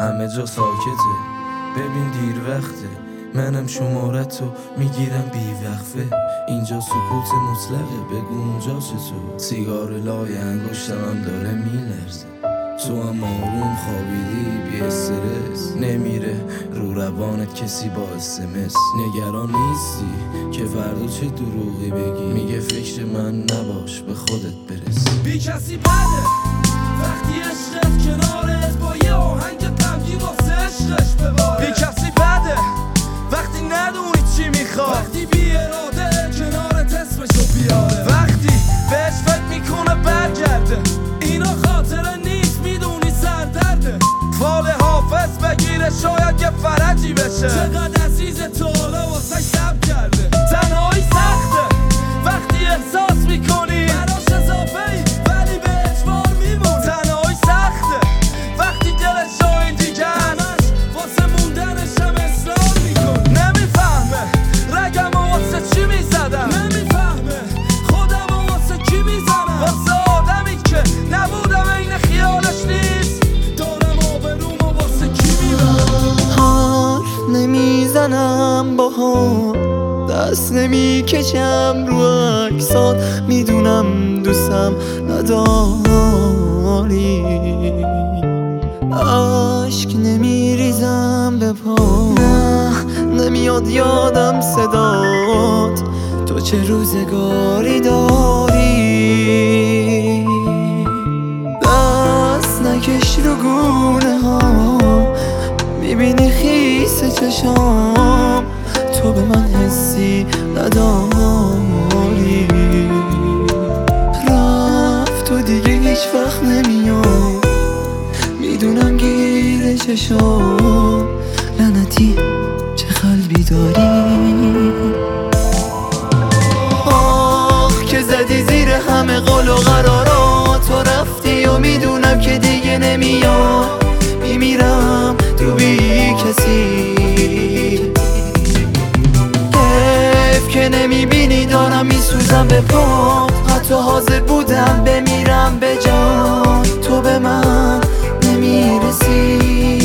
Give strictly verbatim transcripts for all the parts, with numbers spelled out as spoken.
همه جا ساکته، ببین دیر وقته، منم شمارتو میگیرم بی وقفه. اینجا سکوت مطلقه، بگو اونجا چطور؟ سیگار لای انگشتم هم داره میلرزه، تو هم آروم خوابیدی بی استرس، نمیره رو روانت کسی با اسمس. نگران نیستی که فردا چه دروغی بگی، میگه فکر من نباش به خودت برس. بی کسی بده وقتی عشقت کنارت با یه آهنگ غمگین واسه عشقش بباره. بی کسی بده وقتی ندونی چی میخواد، وقتی بی اراده کنارت اسمشو بیاره، وقتی بهش فکر میکنه برگرده اینا خاطره نیست میدونی سردرده. فال حافظ بگیره شاید یه فرجی بشه، چقدر عزیز تو حالا واسه سب کرده. تنهایی سخته وقتی احساس میکنی براش اضافه ای ولی به اجبار میمونی. تنهایی سخته وقتی دلش جای دیگه همش واسه موندنش هم اصرار میکنی. نمیفهمه رگم واسه چی میزدم، نمیفهمه خودم واسه کی میزنم، واسه آدمی که نبودم این خیالش نیست، دارم آبرومو واسه کی میبرم. حرف نمیزنم با هم، دست نمیکشم رو عکسات، میدونم دوستم نداری، عشق نمیریزم به پا، نه نمیاد یادم صدات، تو چه روزگاری داری. دست نکش رو گونه ها، میبینی خیس چشام، تو به من حسی نداری، رفت تو دیگه هیچ وقت نمیاد، میدونم گیر چشام، لعنتی چه قلبی داری. آخ که زدی زیر همه قول و قرارات، تو رفتی و میدونم که دیگه نمیاد، میمیرم تو بی کسی، که نمیبینی دارم میسوزم به پا، حتی حاضر بودم بمیرم به جان، تو به من نمیرسی.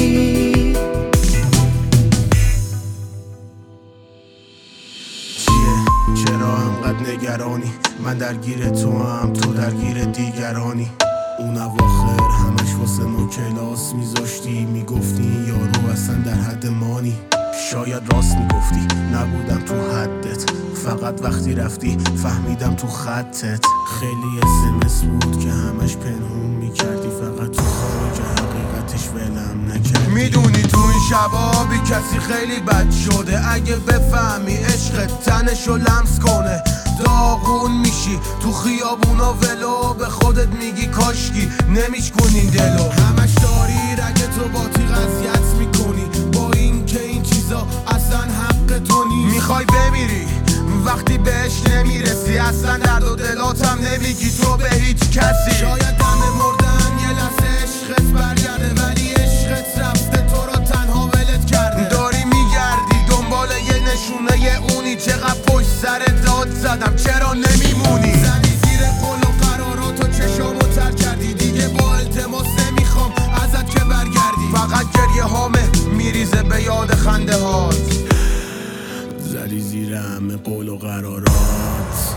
چیه چرا انقدر نگرانی، من درگیر تو هم تو درگیر دیگرانی. اون اواخر همش واسه ما کلاس میذاشتی، میگفتی یارو اصلا در حد مانی، شاید راست میگفتی نبودم تو حدت، فقط وقتی رفتی فهمیدم تو خطت. خیلی اسمس بود که همش پنهون میکردی، فقط تو خوابه که حقیقتش ولم نکردی. میدونی تو این شبا بی کسی خیلی بد شده، اگه بفهمی عشقت تنشو لمس کنه داغون میشی تو خیابونا ولو، به خودت میگی کاشکی نمیشکنین دلو، همش داری رگ تو با تیغ اذیت میکنی، با این که این چیزا اصلا حق تو نیست. میخوای بمیری وقتی بهش نمیرسی، اصلا درد و دلاتم نمیگی تو به هیچ کسی. شاید دم مردن یه لحظه عشقت برگرده، ولی عشقت رفته تو را تنها ولت کرده. داری میگردی دنبال یه نشونه یه اونی، چقدر پشت سر داد زدم چرا نمیمونی. زدی زیر قول و قرارات و چشامو تر کردی، دیگه با التماس نمیخوام ازت که برگردی، فقط گریه هامه میریزه به یاد خنده هات. زدی زیر همه قول و قرارات،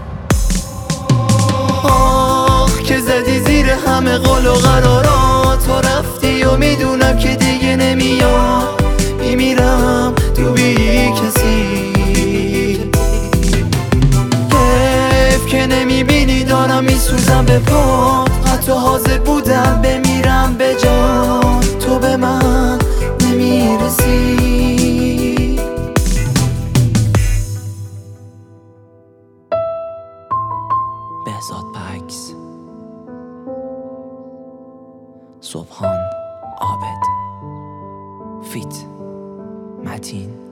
آخ که زدی زیر همه قول و قرارات، تو رفتی و میدونم که دیگه نمیاد، میمیرم تو بی کسی، حیف که نمیبینی دارم میسوزم به پا، حتی حاضر بودم بمیرم به جان، تو به من نمیرسی. بهزاد پکس، صبحان عابد، فیت متین.